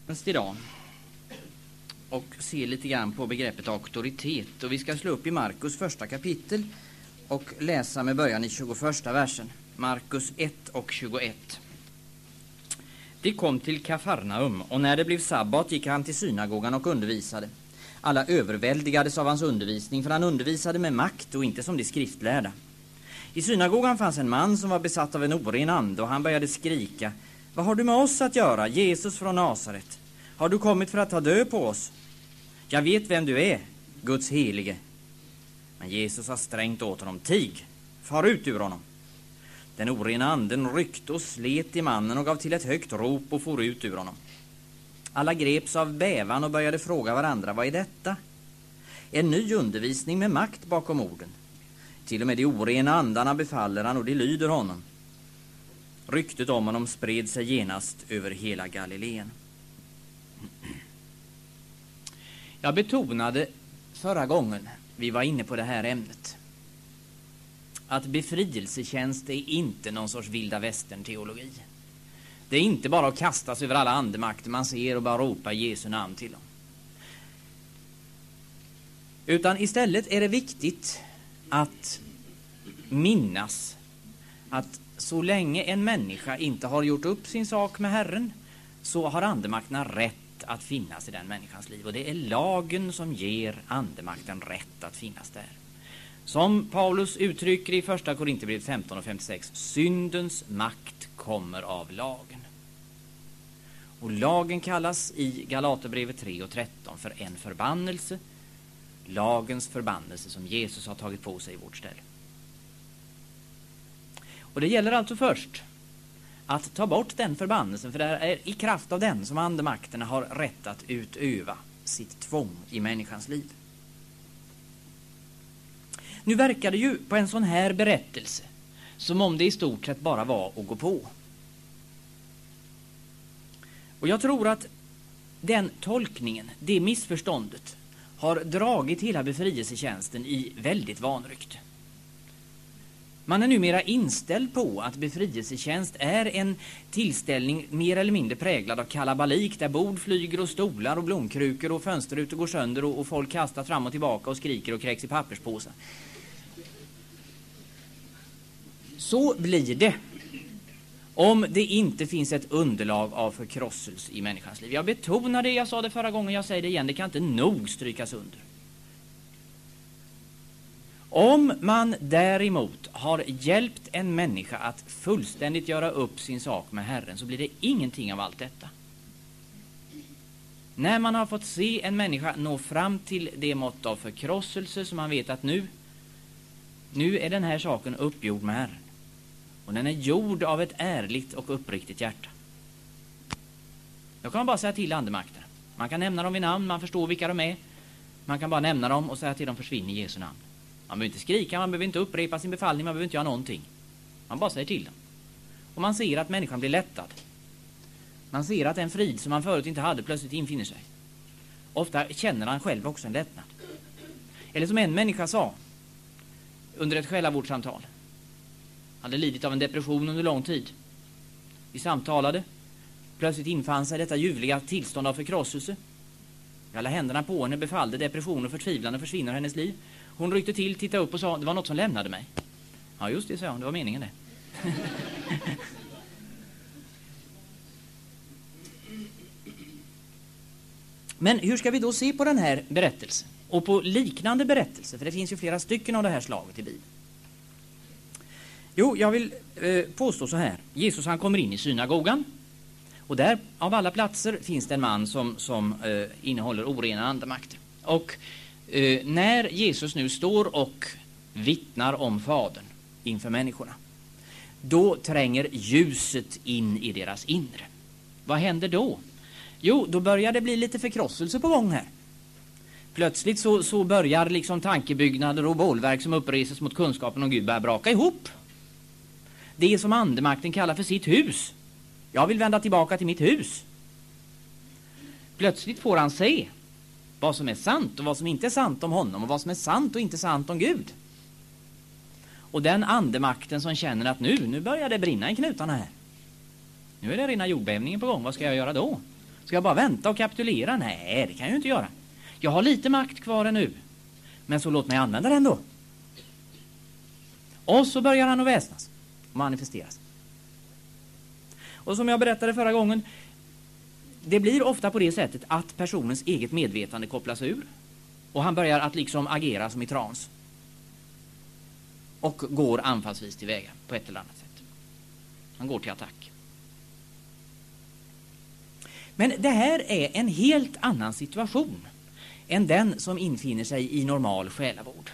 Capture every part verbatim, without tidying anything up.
Idag och se lite grann på begreppet auktoritet, och vi ska slå upp i Markus första kapitel och läsa med början i tjugoförsta versen. Markus ett och tjugoett. De kom till Kafarnaum, och när det blev sabbat gick han till synagogan och undervisade. Alla överväldigades av hans undervisning, för han undervisade med makt och inte som de skriftlärda. I synagogan fanns en man som var besatt av en oren ande, och han började skrika: Vad har du med oss att göra, Jesus från Nasaret? Har du kommit för att ta död på oss? Jag vet vem du är, Guds helige. Men Jesus har strängt åt honom: Tig, far ut ur honom. Den orena anden ryckte och slet i mannen och gav till ett högt rop och for ut ur honom. Alla greps av bävan och började fråga varandra: Vad är detta? En ny undervisning med makt bakom orden. Till och med de orena andarna befaller han, och de lyder honom. Ryktet om honom spred sig genast över hela Galileen. Jag betonade förra gången vi var inne på det här ämnet att befrielsetjänst är inte någon sorts vilda västern-teologi. Det är inte bara att kastas över alla andemakter man ser och bara ropa Jesu namn till dem. Utan istället är det viktigt att minnas att så länge en människa inte har gjort upp sin sak med Herren, så har andemakterna rätt att finnas i den människans liv. Och det är lagen som ger andemakten rätt att finnas där. Som Paulus uttrycker i första Korinthierbrevet femton och femtiosex: syndens makt kommer av lagen. Och lagen kallas i Galaterbrevet tre och tretton för en förbannelse. Lagens förbannelse som Jesus har tagit på sig i vårt ställe. Och det gäller alltså först att ta bort den förbannelsen, för det är i kraft av den som andemakterna har rätt att utöva sitt tvång i människans liv. Nu verkar det ju på en sån här berättelse som om det i stort sett bara var att gå på. Och jag tror att den tolkningen, det missförståndet, har dragit hela befrielsetjänsten i väldigt vanrykte. Man är numera inställd på att befrielsetjänst är en tillställning mer eller mindre präglad av kalabalik, där bord flyger och stolar och blomkrukor och fönsterrutor går sönder och, och folk kastar fram och tillbaka och skriker och kräks i papperspåsar. Så blir det om det inte finns ett underlag av förkrosselse i människans liv. Jag betonar det, jag sa det förra gången, jag säger det igen, det kan inte nog strykas under. Om man däremot har hjälpt en människa att fullständigt göra upp sin sak med Herren, så blir det ingenting av allt detta. När man har fått se en människa nå fram till det mått av förkrosselse som man vet att nu, nu är den här saken uppgjord med Herren. Och den är gjord av ett ärligt och uppriktigt hjärta. Då kan man bara säga till andemakterna. Man kan nämna dem vid namn, man förstår vilka de är. Man kan bara nämna dem och säga till dem: försvinn i Jesu namn. Man behöver inte skrika, man behöver inte upprepa sin befallning, man behöver inte göra någonting. Man bara säger till dem. Och man ser att människan blir lättad. Man ser att en frid som man förut inte hade plötsligt infinner sig. Ofta känner han själv också en lättnad. Eller som en människa sa under ett själavårdssamtal. Han hade lidit av en depression under lång tid. Vi samtalade. Plötsligt infann sig detta ljuvliga tillstånd av förkrosselse. Jag la händerna på henne, befallde depression och förtvivlan och försvinner i hennes liv. Hon ryckte till, tittade upp och sa: det var något som lämnade mig. Ja just det, sa hon, det var meningen det. Men hur ska vi då se på den här berättelsen? Och på liknande berättelser, för det finns ju flera stycken av det här slaget i Bibeln. Jo, jag vill eh, påstå så här. Jesus, han kommer in i synagogan. Och där, av alla platser, finns det en man som, som eh, innehåller orena andemakter. Och eh, när Jesus nu står och vittnar om Fadern inför människorna, då tränger ljuset in i deras inre. Vad händer då? Jo, då börjar det bli lite förkrosselse på gång här. Plötsligt så, så börjar liksom tankebyggnader och bålverk som uppreses mot kunskapen om Gud börja braka ihop. Det som andemakten kallar för sitt hus. Jag vill vända tillbaka till mitt hus. Plötsligt får han se vad som är sant och vad som inte är sant om honom, och vad som är sant och inte sant om Gud. Och den andemakten som känner att nu, nu börjar det brinna i knutarna här. Nu är det rena jordbävningen på gång, vad ska jag göra då? Ska jag bara vänta och kapitulera? Nej, det kan jag ju inte göra. Jag har lite makt kvar ännu. Men så låt mig använda den då. Och så börjar han att väsnas och manifesteras. Och som jag berättade förra gången, det blir ofta på det sättet att personens eget medvetande kopplas ur. Och han börjar att liksom agera som i trans. Och går anfallsvis tillväga på ett eller annat sätt. Han går till attack. Men det här är en helt annan situation än den som infinner sig i normal själavård.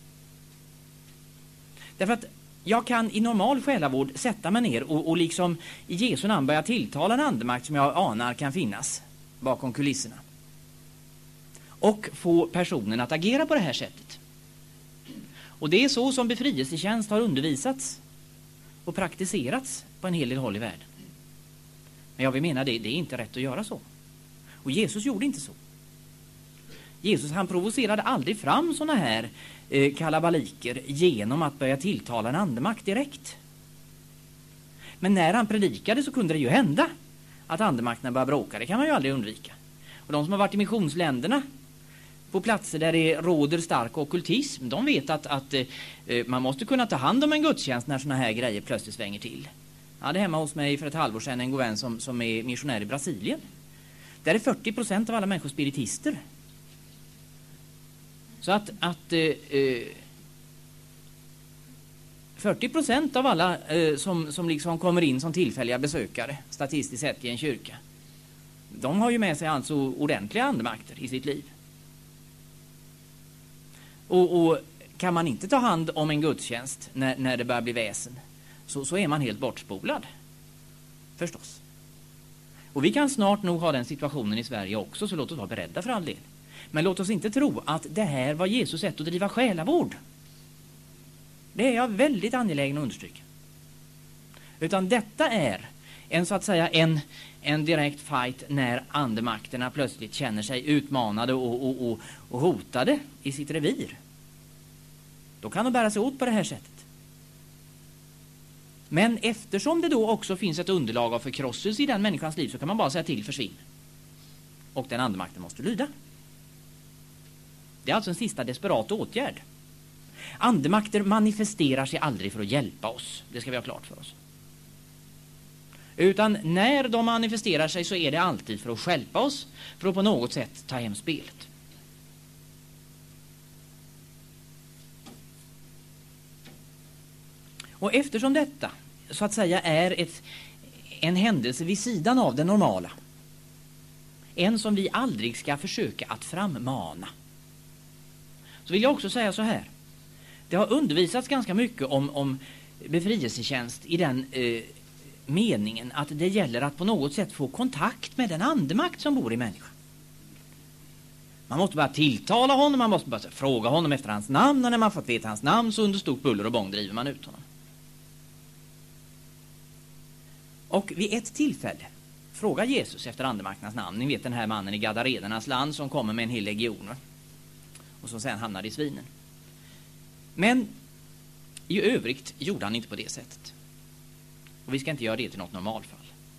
Därför att jag kan i normal själavård sätta mig ner och, och liksom i Jesu namn börja tilltala en andemakt som jag anar kan finnas bakom kulisserna. Och få personen att agera på det här sättet. Och det är så som befrielsetjänst har undervisats och praktiserats på en hel del håll i världen. Men jag vill mena det, det är inte rätt att göra så. Och Jesus gjorde inte så. Jesus, han provocerade aldrig fram såna här eh, kalabaliker genom att börja tilltala en andemakt direkt. Men när han predikade så kunde det ju hända att andemakterna började bråka. Det kan man ju aldrig undvika. Och de som har varit i missionsländerna på platser där det råder stark ockultism, de vet att, att eh, man måste kunna ta hand om en gudstjänst när såna här grejer plötsligt svänger till. Jag hade hemma hos mig för ett halvår sedan en god vän som, som är missionär i Brasilien. Där är fyrtio procent av alla människor spiritister. Så att, att eh, fyrtio procent av alla eh, som, som liksom kommer in som tillfälliga besökare, statistiskt sett i en kyrka, de har ju med sig alltså ordentliga andemakter i sitt liv. Och, och kan man inte ta hand om en gudstjänst när, när det börjar bli väsen, så, så är man helt bortspolad. Förstås. Och vi kan snart nog ha den situationen i Sverige också, så låt oss vara beredda för all del. Men låt oss inte tro att det här var Jesus sätt att driva själavård. Det är jag väldigt angelägen att understryka. Utan detta är en så att säga en, en direkt fight när andemakterna plötsligt känner sig utmanade och, och, och, och hotade i sitt revir. Då kan de bära sig åt på det här sättet. Men eftersom det då också finns ett underlag av förkrosselse i den människans liv, så kan man bara säga till försvinn. Och den andemakten måste lyda. Det är alltså en sista desperat åtgärd. Andemakter manifesterar sig aldrig för att hjälpa oss. Det ska vi ha klart för oss. Utan när de manifesterar sig så är det alltid för att stjälpa oss, för att på något sätt ta hem spelet. Och eftersom detta så att säga är ett, en händelse vid sidan av det normala, en som vi aldrig ska försöka att frammana, så vill jag också säga så här. Det har undervisats ganska mycket om, om befrielsetjänst i den eh, meningen att det gäller att på något sätt få kontakt med den andemakt som bor i människan. Man måste bara tilltala honom, man måste bara fråga honom efter hans namn, och när man fått veta hans namn så under stort buller och bång driver man ut honom. Och vid ett tillfälle frågar Jesus efter andemakternas namn. Ni vet den här mannen i Gadarenernas land som kommer med en hel legion och som sen hamnar i svinen. Men i övrigt gjorde han inte på det sättet. Och vi ska inte göra det till något normalfall.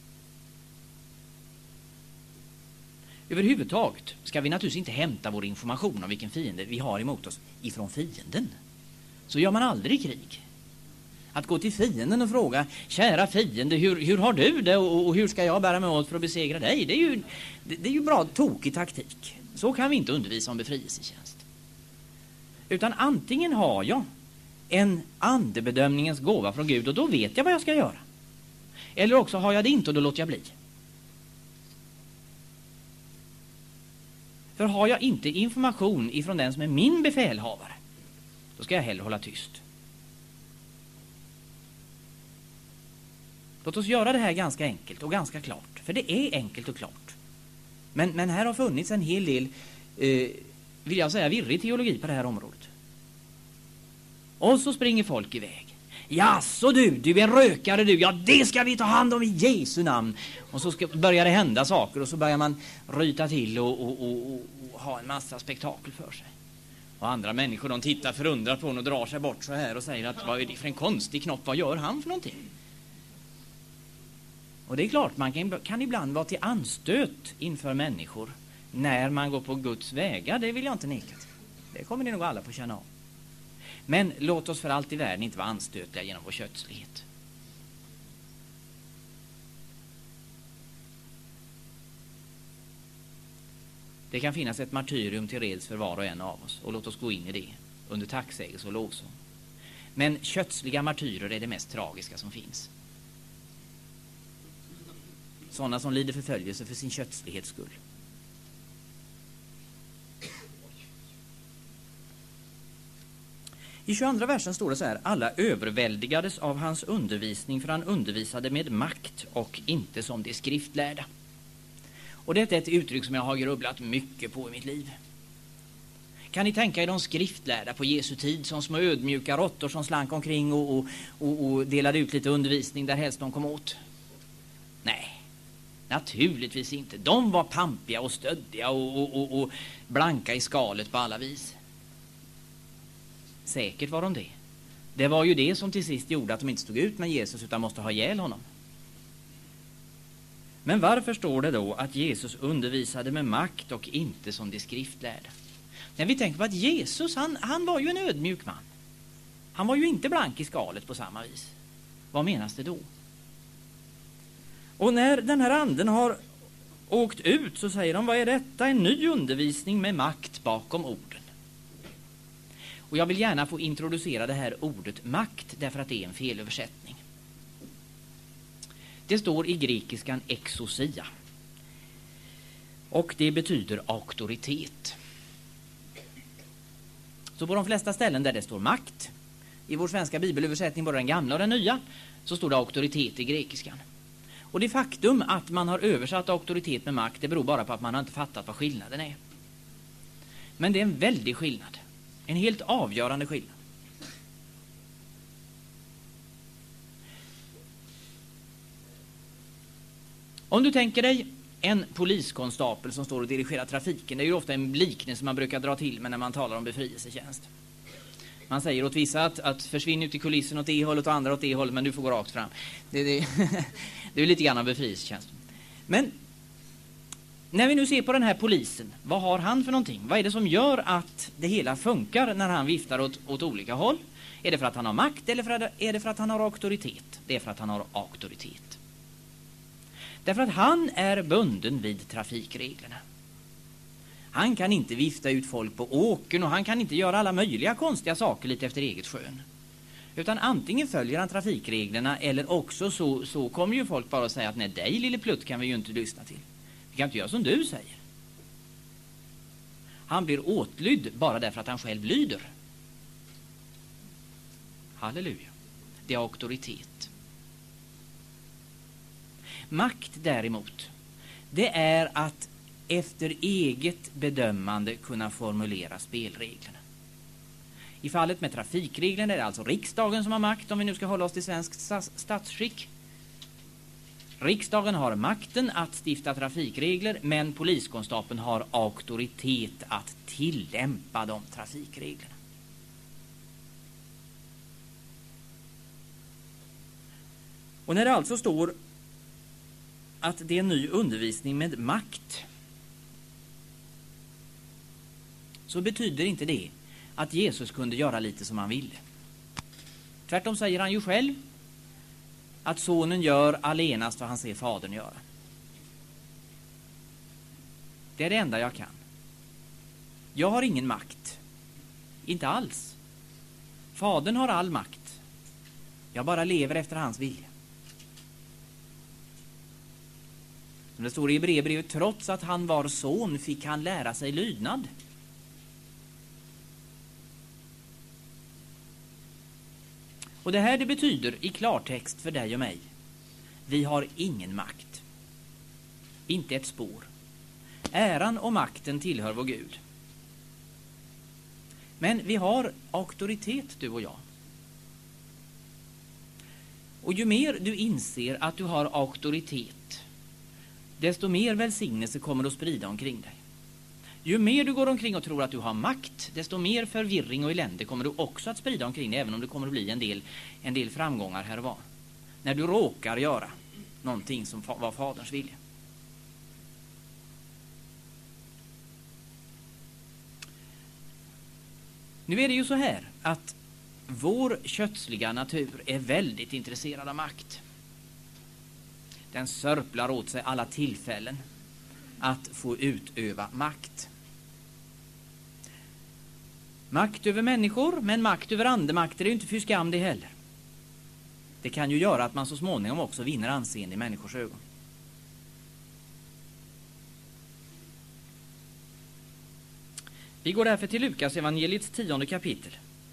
Överhuvudtaget ska vi naturligtvis inte hämta vår information om vilken fiende vi har emot oss ifrån fienden. Så gör man aldrig i krig. Att gå till fienden och fråga, kära fiende, hur, hur har du det och, och hur ska jag bära mig åt för att besegra dig? Det är ju, det, det är ju bra tokig taktik. Så kan vi inte undervisa om befrielsetjänst. Utan antingen har jag en andebedömningens gåva från Gud och då vet jag vad jag ska göra. Eller också har jag det inte och då låter jag bli. För har jag inte information ifrån den som är min befälhavare, då ska jag hellre hålla tyst. Låt oss göra det här ganska enkelt och ganska klart. För det är enkelt och klart. Men, men här har funnits en hel del, eh, vill jag säga, virrig teologi på det här området. Och så springer folk iväg. Ja, så du, du är en rökare du. Ja, det ska vi ta hand om i Jesu namn. Och så ska, börjar det hända saker och så börjar man ryta till och, och, och, och, och ha en massa spektakel för sig. Och andra människor, de tittar förundrat på honom och drar sig bort så här och säger att vad är det för en konstig knopp, vad gör han för någonting? Och det är klart, man kan, kan ibland vara till anstöt inför människor när man går på Guds vägar. Det vill jag inte neka till. Det kommer ni nog alla på känna av. Men låt oss för allt i världen inte vara anstötliga genom vår kötslighet. Det kan finnas ett martyrium till reds för var och en av oss. Och låt oss gå in i det under tacksägelse och lovsång. Men kötsliga martyrer är det mest tragiska som finns. Sådana som lider förföljelse för sin kötslighets skull. I tjugoandra versen står det så här: alla överväldigades av hans undervisning, för han undervisade med makt och inte som de skriftlärda. Och detta är ett uttryck som jag har grubblat mycket på i mitt liv. Kan ni tänka er de skriftlärda på Jesu tid som små ödmjuka råttor som slank omkring och, och, och, och delade ut lite undervisning där helst de kom åt? Nej, naturligtvis inte. De var pampiga och stöddiga och, och, och, och blanka i skalet på alla vis. Säkert var de det. Det var ju det som till sist gjorde att de inte stod ut med Jesus utan måste ha ihjäl honom. Men varför står det då att Jesus undervisade med makt och inte som de skriftlärda? När vi tänker på att Jesus, han, han var ju en ödmjuk man. Han var ju inte blank i skalet på samma vis. Vad menas det då? Och när den här anden har åkt ut så säger de, vad är detta? En ny undervisning med makt bakom orden. Och jag vill gärna få introducera det här ordet makt därför att det är en felöversättning. Det står i grekiskan exousia. Och det betyder auktoritet. Så på de flesta ställen där det står makt, i vår svenska bibelöversättning, både den gamla och den nya, så står det auktoritet i grekiskan. Och det faktum att man har översatt auktoritet med makt, det beror bara på att man har inte fattat vad skillnaden är. Men det är en väldig skillnad. En helt avgörande skillnad. Om du tänker dig en poliskonstapel som står och dirigerar trafiken. Det är ju ofta en liknelse man brukar dra till med när man talar om befrielsetjänst. Man säger åt vissa att, att försvinna ut i kulissen åt det hållet och andra åt det hållet, men du får gå rakt fram. Det, det, det är lite grann av befrielsetjänst. Men när vi nu ser på den här polisen, vad har han för någonting? Vad är det som gör att det hela funkar när han viftar åt, åt olika håll? Är det för att han har makt eller för att, är det för att han har auktoritet? Det är för att han har auktoritet. Därför att han är bunden vid trafikreglerna. Han kan inte vifta ut folk på åkern och han kan inte göra alla möjliga konstiga saker lite efter eget skön. Utan antingen följer han trafikreglerna eller också så, så kommer ju folk bara att säga att nej, dig lille plutt kan vi ju inte lyssna till. Vi kan inte göra som du säger. Han blir åtlydd bara därför att han själv lyder. Halleluja. Det är auktoritet. Makt däremot, det är att efter eget bedömande kunna formulera spelreglerna. I fallet med trafikreglerna är det alltså riksdagen som har makt, om vi nu ska hålla oss till svensk statsskick. Riksdagen har makten att stifta trafikregler, men poliskonstapeln har auktoritet att tillämpa de trafikreglerna. Och när det alltså står att det är en ny undervisning med makt, så betyder inte det att Jesus kunde göra lite som han ville. Tvärtom säger han ju själv att sonen gör allenast vad han ser fadern göra. Det är det enda jag kan. Jag har ingen makt. Inte alls. Fadern har all makt. Jag bara lever efter hans vilja. Som det står i Hebreerbrevet, trots att han var son fick han lära sig lydnad. Och det här det betyder i klartext för dig och mig: vi har ingen makt. Inte ett spår. Äran och makten tillhör vår Gud. Men vi har auktoritet, du och jag. Och ju mer du inser att du har auktoritet, desto mer välsignelse kommer du att sprida omkring dig. Ju mer du går omkring och tror att du har makt, desto mer förvirring och elände kommer du också att sprida omkring dig, även om det kommer att bli en del, en del framgångar här och var. När du råkar göra någonting som var faderns vilja. Nu är det ju så här att vår kötsliga natur är väldigt intresserad av makt. Den sörplar åt sig alla tillfällen att få utöva makt. Makt över människor, men makt över andemakter är ju inte för skam det heller. Det kan ju göra att man så småningom också vinner anseende i människors ögon. Vi går därför till Lukas evangeliets tionde kapitel.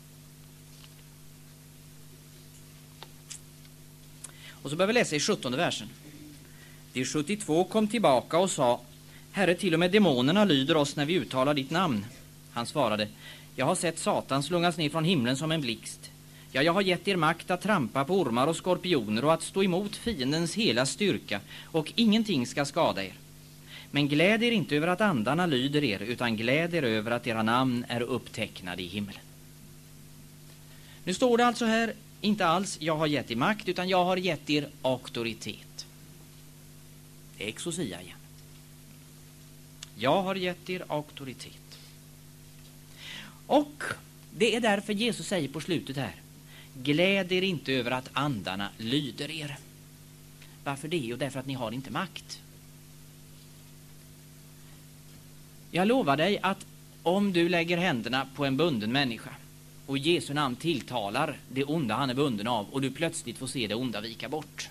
Och så börjar vi läsa i sjuttonde versen. De sjuttiotvå kom tillbaka och sa: Herre, till och med demonerna lyder oss när vi uttalar ditt namn. Han svarade: Jag har sett Satan slungas ner från himlen som en blixt. Ja, jag har gett er makt att trampa på ormar och skorpioner och att stå emot fiendens hela styrka, och ingenting ska skada er. Men gläd er inte över att andarna lyder er, utan gläd er över att era namn är upptecknade i himlen. Nu står det alltså här inte alls jag har gett er makt, utan jag har gett er auktoritet. Det är exousia igen. Jag har gett er auktoritet. Och det är därför Jesus säger på slutet här: gläd er inte över att andarna lyder er. Varför det? Jo, därför att ni har inte makt. Jag lovar dig att om du lägger händerna på en bunden människa och Jesu namn tilltalar det onda han är bunden av, och du plötsligt får se det onda vika bort,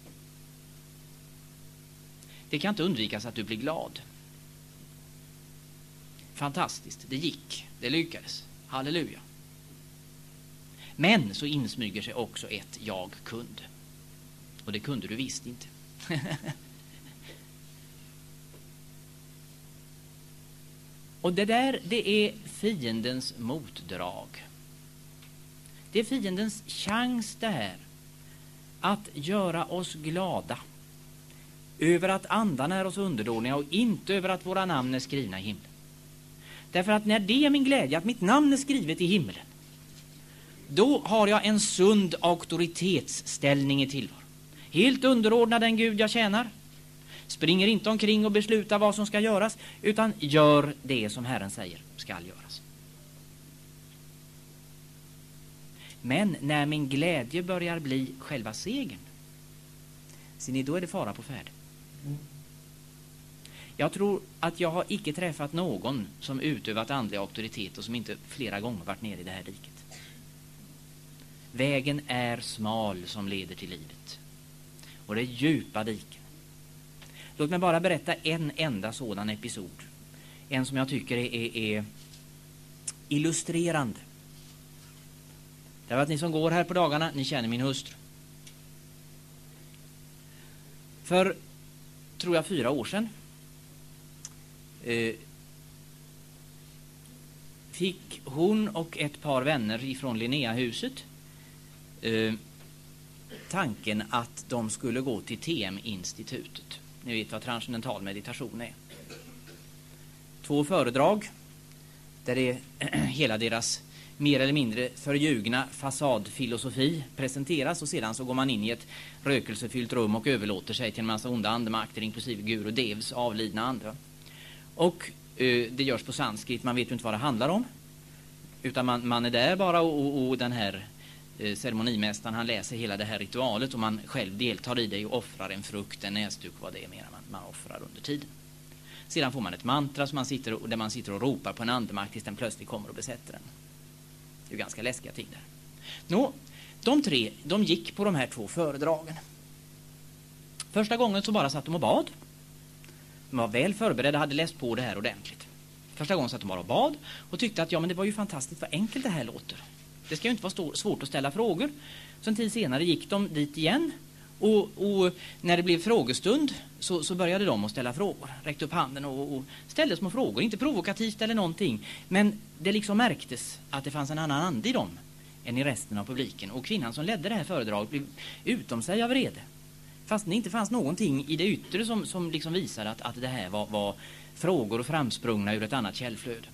det kan inte undvikas att du blir glad. Fantastiskt, det gick, det lyckades, halleluja. Men så insmyger sig också ett jag kunde. Och det kunde du visst inte. Och det där, det är fiendens motdrag. Det är fiendens chans det här att göra oss glada över att andarna är oss underdåniga och inte över att våra namn är skrivna i himlen. Därför att när det är min glädje att mitt namn är skrivet i himlen, då har jag en sund auktoritetsställning i tillvaron. Helt underordnad den Gud jag tjänar. Springer inte omkring och beslutar vad som ska göras, utan gör det som Herren säger ska göras. Men när min glädje börjar bli själva segern, ser ni, då är det fara på färd. Jag tror att jag har icke träffat någon som utövat andlig auktoritet och som inte flera gånger varit nere i det här diket. Vägen är smal som leder till livet. Och det är djupa diken. Låt mig bara berätta en enda sådan episod. En som jag tycker är, är, är illustrerande. Därför att ni som går här på dagarna, ni känner min hustru. För, tror jag, fyra år sedan eh, fick hon och ett par vänner ifrån Linnéahuset eh, tanken att de skulle gå till T M-institutet. Ni vet vad transcendental meditation är. Två föredrag där det hela deras mer eller mindre förljugna fasadfilosofi presenteras, och sedan så går man in i ett rökelsefyllt rum och överlåter sig till en massa onda andemakter, inklusive Guru Devs avlidna andra. Och eh, det görs på sanskrit, man vet ju inte vad det handlar om, utan man, man är där bara och, och, och den här eh, ceremonimästaren, han läser hela det här ritualet och man själv deltar i det och offrar en frukt, en näsduk, vad det är mer man, man offrar under tiden. Sedan får man ett mantra som man sitter och, där man sitter och ropar på en andemakt tills den plötsligt kommer och besätter den. Det är ganska läskiga ting där. Nå, de tre, de gick på de här två föredragen. Första gången så bara satt de och bad. De var väl förberedda, hade läst på det här ordentligt. Första gången satt de bara och bad och tyckte att ja, men det var ju fantastiskt vad enkelt det här låter. Det ska ju inte vara stor, svårt att ställa frågor. Så en tid senare gick de dit igen. Och, och när det blev frågestund så, så började de att ställa frågor. Räckte upp handen och, och ställde små frågor. Inte provokativt eller någonting. Men det liksom märktes att det fanns en annan ande i dem än i resten av publiken. Och kvinnan som ledde det här föredraget blev utom sig av vrede. Fast det inte fanns någonting i det yttre som, som liksom visade att, att det här var, var frågor framsprungna ur ett annat källflöde.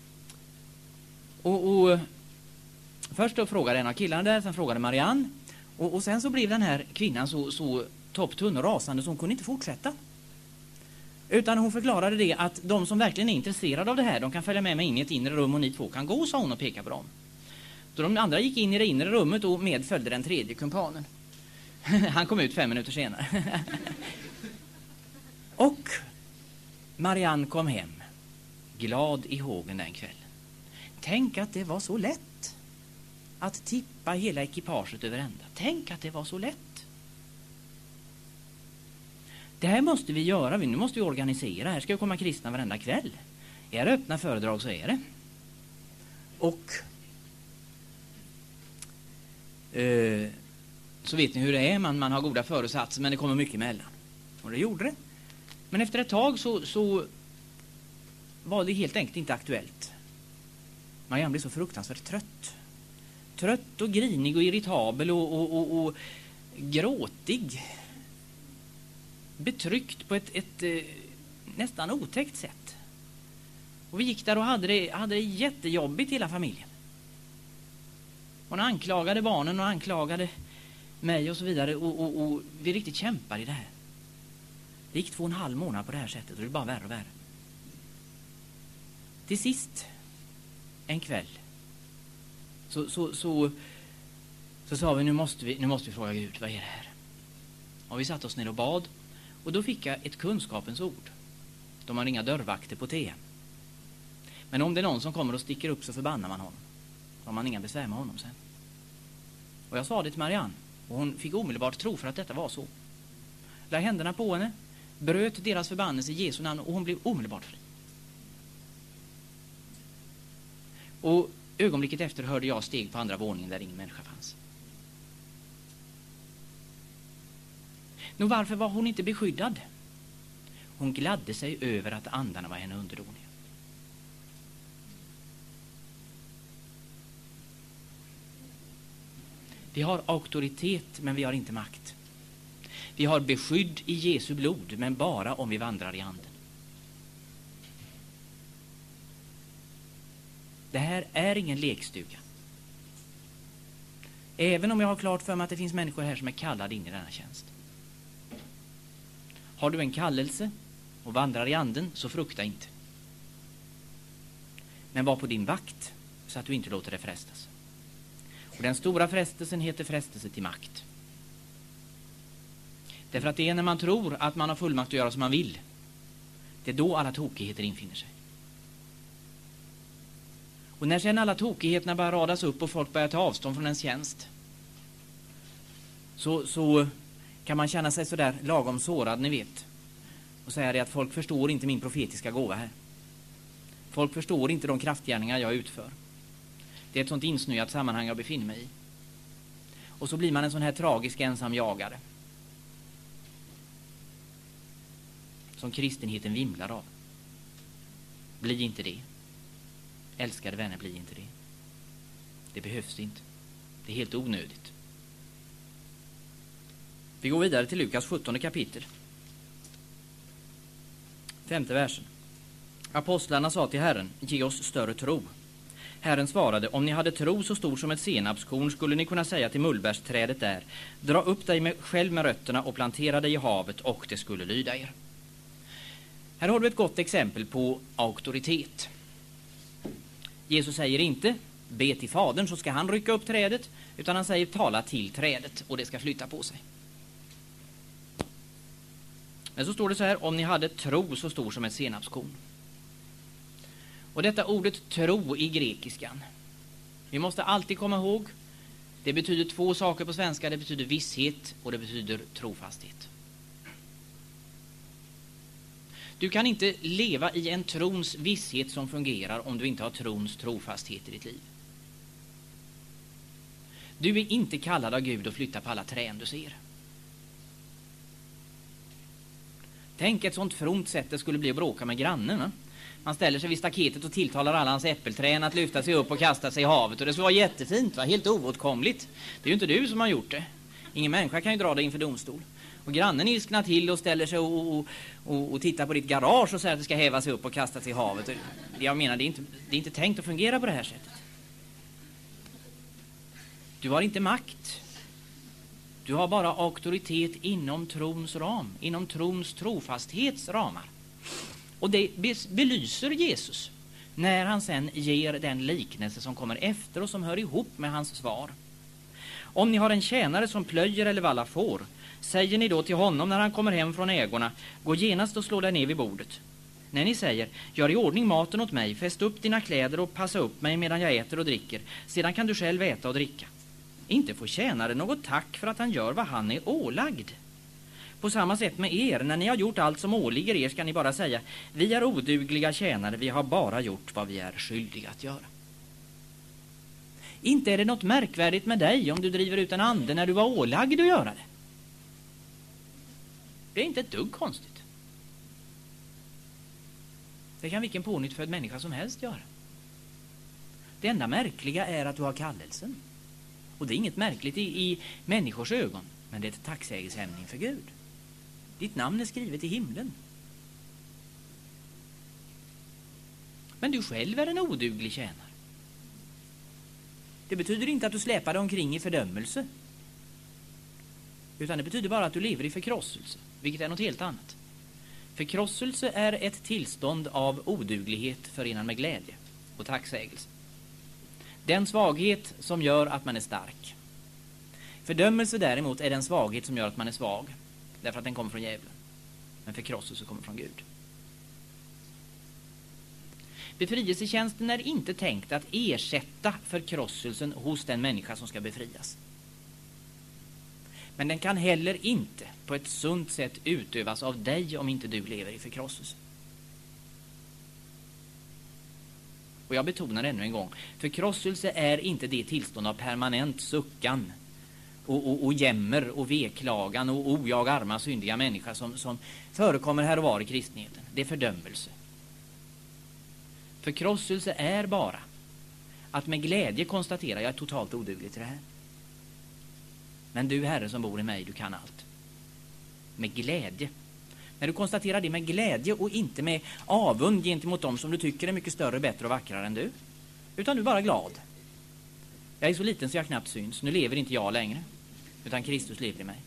Och, och först då frågade en av killarna där, sen frågade Marianne. Och, och sen så blev den här kvinnan så, så topptunn och rasande så hon kunde inte fortsätta. Utan hon förklarade det att de som verkligen är intresserade av det här, de kan följa med mig in i ett inre rum och ni två kan gå, sa hon och peka på dem. Då de andra gick in i det inre rummet och med följde den tredje kumpanen. Han kom ut fem minuter senare. Och Marianne kom hem, glad i hågen den kvällen. Tänk att det var så lätt att tippa hela ekipaget över ända. Tänk att det var så lätt. Det här måste vi göra, nu måste vi organisera. Här ska ju komma kristna varenda kväll. Är det öppna föredrag så är det. Och eh, så vet ni hur det är, man, man har goda föresatser men det kommer mycket emellan. Och det gjorde det. Men efter ett tag så, så var det helt enkelt inte aktuellt. Marianne blev så fruktansvärt trött. Trött och grinig och irritabel och, och, och, och gråtig. Betryckt på ett, ett eh, nästan otäckt sätt. Och vi gick där och hade det, hade det jättejobbigt hela familjen. Hon anklagade barnen och anklagade mig och så vidare. Och, och, och vi riktigt kämpade i det här. Det gick två och en halv månad på det här sättet och det blev bara värre och värre. Till sist, en kväll, så, så, så, så sa vi nu, måste vi, nu måste vi fråga Gud, vad är det här? Och vi satt oss ner och bad. Och då fick jag ett kunskapens ord. De har inga dörrvakter på T M. Men om det är någon som kommer och sticker upp så förbannar man honom. Så har man inga besvär med honom sen. Och jag sa det till Marianne. Och hon fick omedelbart tro för att detta var så. Lade händerna på henne. Bröt deras förbannelse i Jesu namn. Och hon blev omedelbart fri. Och ögonblicket efter hörde jag steg på andra våningen där ingen människa fanns. Nå, varför var hon inte beskyddad? Hon gladde sig över att andarna var henne underdåniga. Vi har auktoritet, men vi har inte makt. Vi har beskydd i Jesu blod, men bara om vi vandrar i anden. Det här är ingen lekstuga. Även om jag har klart för mig att det finns människor här som är kallade in i denna tjänst. Har du en kallelse och vandrar i anden, så frukta inte. Men var på din vakt så att du inte låter det frestas. Och den stora frestelsen heter frestelse till makt. Därför att det är när man tror att man har fullmakt att göra som man vill. Det är då alla tokigheter infinner sig. Och när sedan alla tokigheterna börjar radas upp och folk börjar ta avstånd från ens tjänst, så, så kan man känna sig så där lagom sårad, ni vet. Och säga det att folk förstår inte min profetiska gåva här. Folk förstår inte de kraftgärningar jag utför. Det är ett sånt insnöat sammanhang jag befinner mig i. Och så blir man en sån här tragisk ensam jagare. Som kristenheten vimlar av. Bli inte det. Älskade vänner, bli inte det. Det behövs inte. Det är helt onödigt. Vi går vidare till Lukas sjuttonde kapitel. Femte versen. Apostlarna sa till Herren, ge oss större tro. Herren svarade, om ni hade tro så stor som ett senapskorn skulle ni kunna säga till mullbärsträdet där, dra upp dig med, själv med rötterna och plantera dig i havet, och det skulle lyda er. Här har du ett gott exempel på auktoritet. Jesus säger inte, be till fadern så ska han rycka upp trädet, utan han säger, tala till trädet och det ska flytta på sig. Men så står det så här, om ni hade tro så stor som ett senapskorn. Och detta ordet tro i grekiskan, vi måste alltid komma ihåg, det betyder två saker på svenska. Det betyder visshet och det betyder trofasthet. Du kan inte leva i en trons visshet som fungerar om du inte har trons trofasthet i ditt liv. Du är inte kallad av Gud att flytta på alla träd du ser. Tänk ett sånt fromt sätt det skulle bli att bråka med grannen. Va? Man ställer sig vid staketet och tilltalar alla hans äppelträd att lyfta sig upp och kasta sig i havet. Och det skulle vara jättefint, va? Helt oåtkomligt. Det är ju inte du som har gjort det. Ingen människa kan ju dra dig inför domstol. Och grannen ilsknar till och ställer sig och, och, och, och tittar på ditt garage och säger att det ska häva sig upp och kasta sig i havet. Jag menar, det är, inte, det är inte tänkt att fungera på det här sättet. Du har inte makt. Du har bara auktoritet inom trons ram, inom trons trofasthets ramar. Och det belyser Jesus när han sen ger den liknelse som kommer efter och som hör ihop med hans svar. Om ni har en tjänare som plöjer eller vallar får, säger ni då till honom när han kommer hem från ägorna, gå genast och slå dig ner vid bordet. När ni säger, gör i ordning maten åt mig, fäst upp dina kläder och passa upp mig medan jag äter och dricker, sedan kan du själv äta och dricka. Inte får tjänaren något tack för att han gör vad han är ålagd. På samma sätt med er, när ni har gjort allt som åligger er ska ni bara säga, vi är odugliga tjänare, vi har bara gjort vad vi är skyldiga att göra. Inte är det något märkvärdigt med dig om du driver ut en ande när du var ålagd att göra det. Det är inte ett dugg konstigt. Det kan vilken pånyttfödd människa som helst göra. Det enda märkliga är att du har kallelsen. Och det är inget märkligt i, i människors ögon, men det är ett tacksägelseämne inför Gud. Ditt namn är skrivet i himlen. Men du själv är en oduglig tjänare. Det betyder inte att du släpar dig omkring i fördömelse. Utan det betyder bara att du lever i förkrosselse, vilket är något helt annat. Förkrosselse är ett tillstånd av oduglighet förenad med glädje och tacksägelse. Den svaghet som gör att man är stark. Fördömelse däremot är den svaghet som gör att man är svag, därför att den kommer från djävulen. Men förkrosselse kommer från Gud. Befrielsetjänsten är inte tänkt att ersätta förkrosselsen hos den människa som ska befrias. Men den kan heller inte på ett sunt sätt utövas av dig om inte du lever i förkrosselse. Och jag betonar ännu en gång, förkrosselse är inte det tillstånd av permanent suckan och, och, och jämmer och veklagan och o, jag arma syndiga människa som, som förekommer här och var i kristenheten. Det är fördömelse. Förkrosselse är bara att med glädje konstatera jag är totalt oduglig till det här. Men du, Herre som bor i mig, du kan allt. Med glädje. När du konstaterar det med glädje och inte med avund gentemot dem som du tycker är mycket större, bättre och vackrare än du. Utan du är bara glad. Jag är så liten så jag knappt syns. Nu lever inte jag längre. Utan Kristus lever i mig.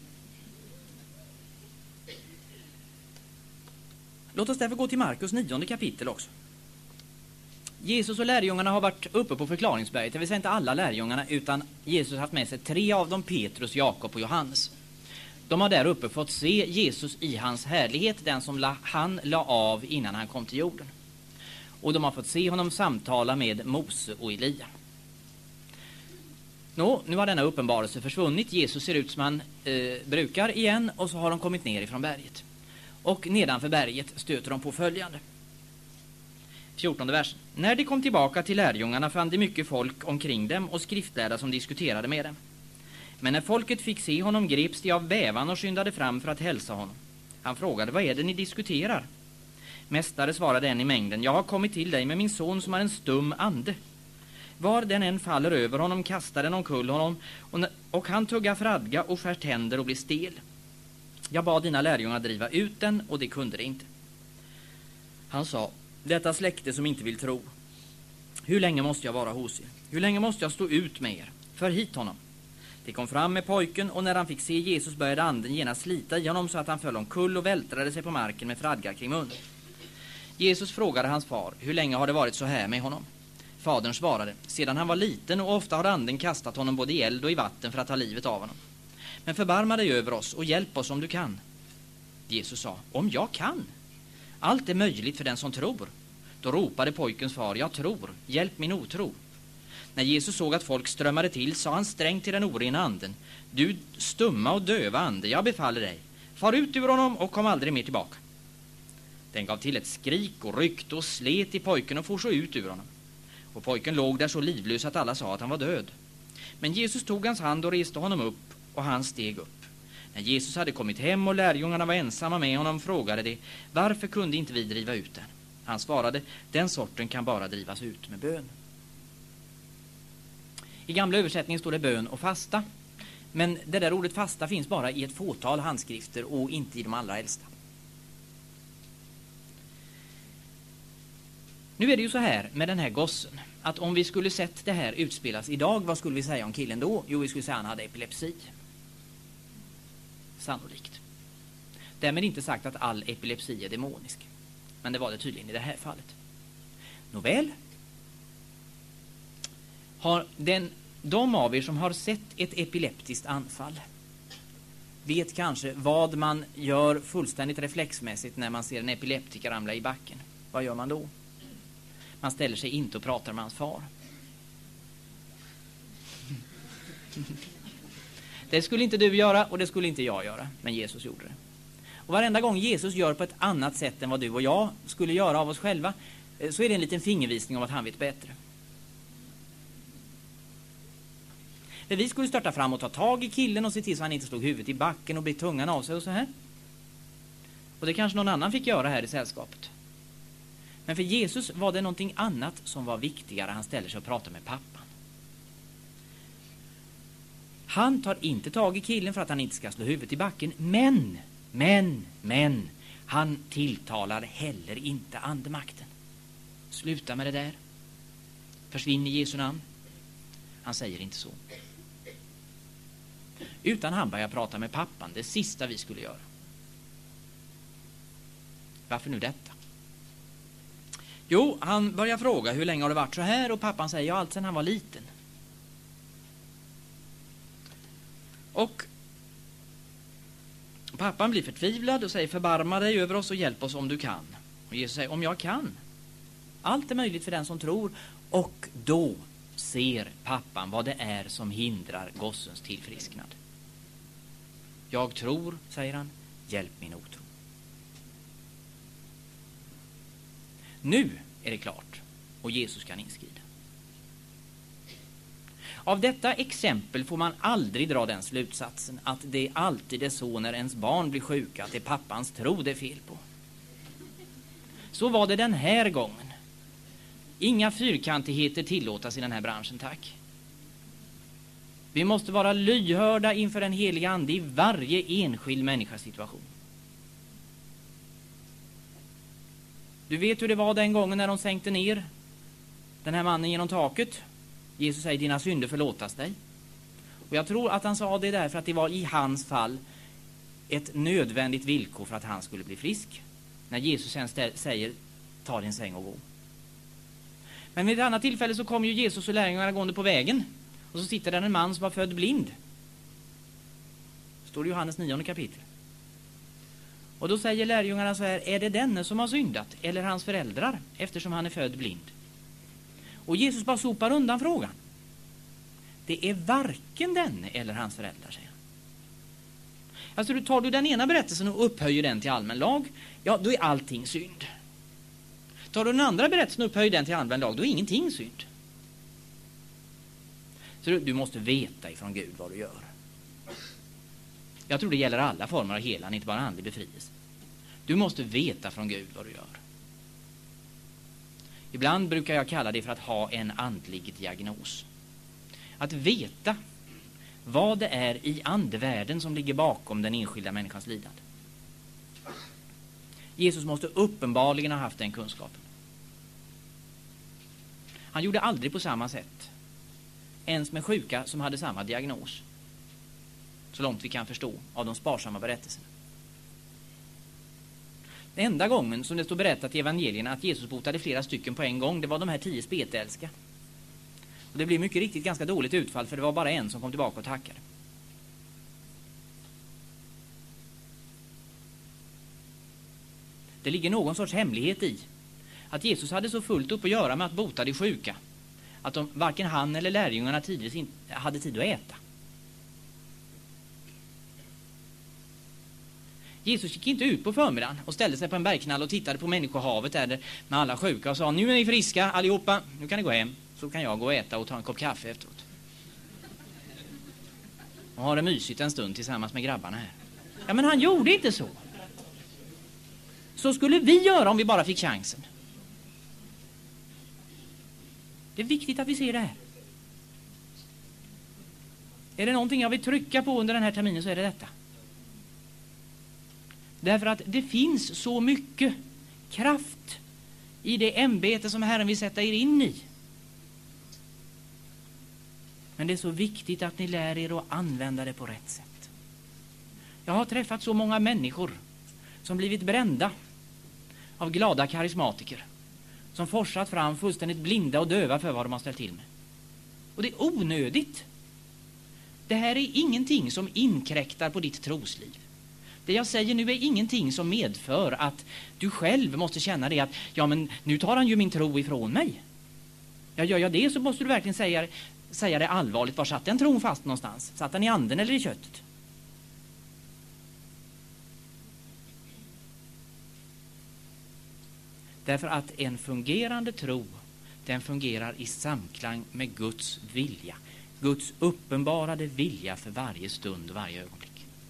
Låt oss därför gå till Markus nionde kapitel också. Jesus och lärjungarna har varit uppe på förklaringsberget. Det vill säga inte alla lärjungarna, utan Jesus har haft med sig tre av dem, Petrus, Jakob och Johannes. De har där uppe fått se Jesus i hans härlighet, den som la, han la av innan han kom till jorden. Och de har fått se honom samtala med Mose och Elia. Nå, nu har denna uppenbarelse försvunnit. Jesus ser ut som han eh, brukar igen, och så har de kommit ner ifrån berget. Och nedanför berget stöter de på följande. fjortonde versen. När de kom tillbaka till lärjungarna fann de mycket folk omkring dem och skriftlärda som diskuterade med dem. Men när folket fick se honom greps de av bävan och skyndade fram för att hälsa honom. Han frågade, vad är det ni diskuterar? Mästare, svarade en i mängden, jag har kommit till dig med min son som har en stum ande. Var den än faller över honom kastar den omkull honom och, och han tuggar fradga och skär tänder och blir stel. Jag bad dina lärjungar driva ut den och det kunde det inte. Han sa, detta släkte som inte vill tro. Hur länge måste jag vara hos er? Hur länge måste jag stå ut med er? För hit honom. De kom fram med pojken och när han fick se Jesus började anden genast slita i honom så att han föll omkull och vältrade sig på marken med fradgar kring munnen. Jesus frågade hans far, hur länge har det varit så här med honom? Fadern svarade, sedan han var liten och ofta har anden kastat honom både i eld och i vatten för att ta livet av honom. Men förbarma dig över oss och hjälp oss om du kan. Jesus sa, om jag kan? Allt är möjligt för den som tror. Då ropade pojkens far, jag tror, hjälp min otro. När Jesus såg att folk strömmade till sa han strängt till den orena anden, du stumma och döva ande, jag befaller dig, far ut ur honom och kom aldrig mer tillbaka. Den gav till ett skrik och ryckte och slet i pojken och for så ut ur honom. Och pojken låg där så livlös att alla sa att han var död. Men Jesus tog hans hand och reste honom upp och han steg upp. När Jesus hade kommit hem och lärjungarna var ensamma med honom frågade de, varför kunde inte vi driva ut den? Han svarade, den sorten kan bara drivas ut med bön. I gamla översättningen står det bön och fasta. Men det där ordet fasta finns bara i ett fåtal handskrifter och inte i de allra äldsta. Nu är det ju så här med den här gossen, att om vi skulle sett det här utspelas idag, vad skulle vi säga om killen då? Jo, vi skulle säga att han hade epilepsi. sannolikt. Därmed inte sagt att all epilepsi är demonisk. Men det var det tydligen i det här fallet. Nåväl. Har den, de av er som har sett ett epileptiskt anfall vet kanske vad man gör fullständigt reflexmässigt när man ser en epileptiker ramla i backen. Vad gör man då? Man ställer sig inte och pratar med hans far. Det skulle inte du göra och det skulle inte jag göra, men Jesus gjorde det. Och varenda gång Jesus gör på ett annat sätt än vad du och jag skulle göra av oss själva, så är det en liten fingervisning om att han vet bättre. För vi skulle starta fram och ta tag i killen och se till så han inte slog huvudet i backen och bli tungan av sig och så här. Och det kanske någon annan fick göra här i sällskapet. Men för Jesus var det någonting annat som var viktigare. Han ställer sig och pratar med pappan. Han tar inte tag i killen för att han inte ska slå huvudet i backen. Men, men, men. Han tilltalar heller inte andemakten. Sluta med det där. Försvinn i Jesu namn. Han säger inte så. Utan han börjar prata med pappan. Det sista vi skulle göra. Varför nu detta? Jo, han börjar fråga hur länge har det varit så här. Och pappan säger ja, allt sedan han var liten. Och pappan blir förtvivlad och säger förbarma dig över oss och hjälp oss om du kan. Och Jesus säger om jag kan. Allt är möjligt för den som tror. Och då ser pappan vad det är som hindrar gossens tillfrisknad. Jag tror, säger han, hjälp min otro. Nu är det klart och Jesus kan inskrida. Av detta exempel får man aldrig dra den slutsatsen att det alltid är så när ens barn blir sjuka att det är pappans tro det är fel på. Så var det den här gången. Inga fyrkantigheter tillåtas i den här branschen, tack. Vi måste vara lyhörda inför den heliga ande i varje enskild människas situation. Du vet hur det var den gången när de sänkte ner den här mannen genom taket. Jesus säger dina synder förlåtas dig. Och jag tror att han sa det därför att det var i hans fall ett nödvändigt villkor för att han skulle bli frisk. När Jesus sen säger ta din säng och gå. Men vid ett annat tillfälle så kom ju Jesus och lärjungarna gående på vägen. Och så sitter där en man som var född blind. Står det i Johannes nionde kapitel. Och då säger lärjungarna så här, är det denne som har syndat eller hans föräldrar eftersom han är född blind? Och Jesus bara sopar undan frågan. Det är varken denne eller hans föräldrar, säger han. Alltså du tar du den ena berättelsen och upphöjer den till allmän lag, ja då är allting synd. Tar du den andra berättelsen och upphöjer den till allmän lag, då är ingenting synd. Så du, du måste veta ifrån Gud vad du gör. Jag tror det gäller alla former av helan, inte bara andlig befrielse. Du måste veta från Gud vad du gör. Ibland brukar jag kalla det för att ha en andlig diagnos. Att veta vad det är i andevärlden som ligger bakom den enskilda människans lidande. Jesus måste uppenbarligen ha haft den kunskapen. Han gjorde aldrig på samma sätt. Ens med sjuka som hade samma diagnos. Så långt vi kan förstå av de sparsamma berättelserna. Den enda gången som det står berättat i evangelierna att Jesus botade flera stycken på en gång, det var de här tio spetälska. Och det blev mycket riktigt ganska dåligt utfall för det var bara en som kom tillbaka och tackade. Det ligger någon sorts hemlighet i att Jesus hade så fullt upp att göra med att bota de sjuka att de, varken han eller lärjungarna tidvis inte hade tid att äta. Jesus gick inte ut på förmiddagen och ställde sig på en bergknall och tittade på människohavet där med alla sjuka och sa nu är ni friska allihopa, nu kan ni gå hem så kan jag gå och äta och ta en kopp kaffe efteråt. Och ha det mysigt en stund tillsammans med grabbarna här. Ja men han gjorde inte så. Så skulle vi göra om vi bara fick chansen. Det är viktigt att vi ser det här. Är det någonting jag vill trycka på under den här terminen så är det detta. Därför att det finns så mycket kraft i det ämbete som Herren vill sätta er in i. Men det är så viktigt att ni lär er att använda det på rätt sätt. Jag har träffat så många människor som blivit brända av glada karismatiker, som forsat fram fullständigt blinda och döva för vad de har ställt till med. Och det är onödigt. Det här är ingenting som inkräktar på ditt trosliv. Det jag säger nu är ingenting som medför att du själv måste känna det att ja, men nu tar han ju min tro ifrån mig. Ja, gör jag det så måste du verkligen säga, säga det allvarligt. Var satt den tron fast någonstans? Satt den i anden eller i köttet? Därför att en fungerande tro, den fungerar i samklang med Guds vilja. Guds uppenbarade vilja för varje stund och varje ögonblick.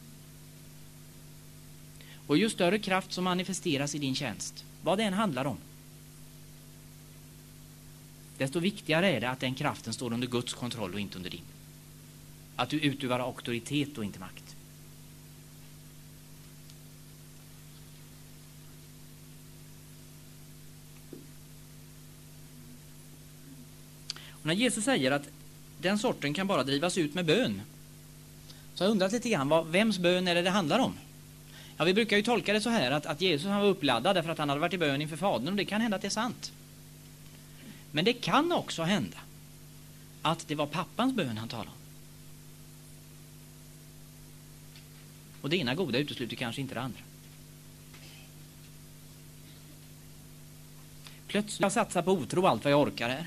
Och ju större kraft som manifesteras i din tjänst, vad det än handlar om, desto viktigare är det att den kraften står under Guds kontroll och inte under din. Att du utövar auktoritet och inte makt. Och när Jesus säger att den sorten kan bara drivas ut med bön, så har jag undrat lite grann vad, vems bön är det det handlar om? Ja, vi brukar ju tolka det så här att, att Jesus han var uppladdad därför att han hade varit i bön inför Fadern, och det kan hända att det är sant. Men det kan också hända att det var pappans bön han talade om. Och det ena goda utesluter kanske inte det andra. Plötsligt jag satsar på otro allt vad jag orkar här.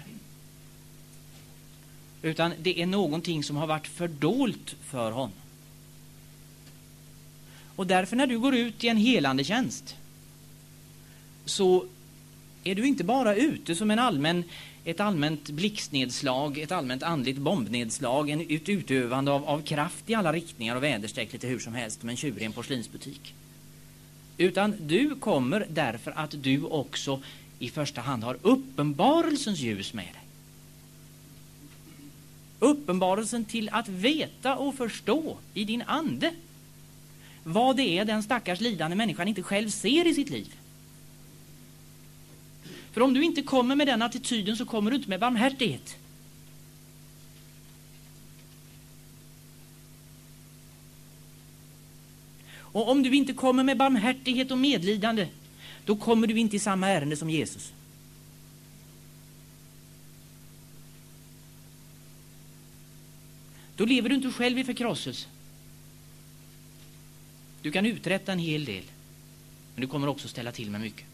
Utan det är någonting som har varit fördolt för honom. Och därför när du går ut i en helande tjänst, så är du inte bara ute som en allmän, ett allmänt blixtnedslag, ett allmänt andligt bombnedslag, en ut utövande av, av kraft i alla riktningar och väderstreck lite hur som helst, som en tjur i en porslinsbutik. Utan du kommer därför att du också i första hand har uppenbarelsens ljus med dig. Uppenbarelsen till att veta och förstå i din ande vad det är den stackars lidande människan inte själv ser i sitt liv. För om du inte kommer med den attityden så kommer du inte med barmhärtighet. Och om du inte kommer med barmhärtighet och medlidande, då kommer du inte i samma ärende som Jesus. Då lever du inte själv i förkrosselse. Du kan uträtta en hel del, men du kommer också ställa till med mycket.